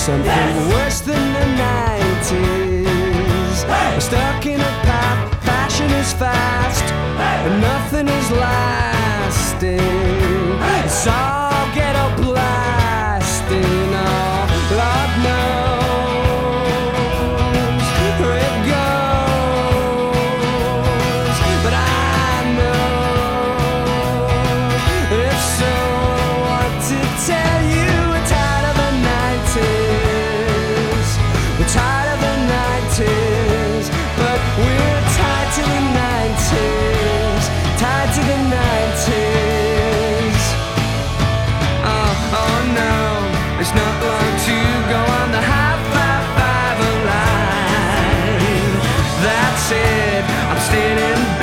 something worse than the 90s. We're stuck in a path, fashion is fast, and nothing is lasting. It's all ghetto blasting, oh, Lord knows where it goes. But I know, if so, what to tell you. We're tired of the 90s. We're tired of the 90s. But we're tied to the 90s. Tied to the 90s. Oh no, it's not long to go on the high-five line. That's it, I'm standing back.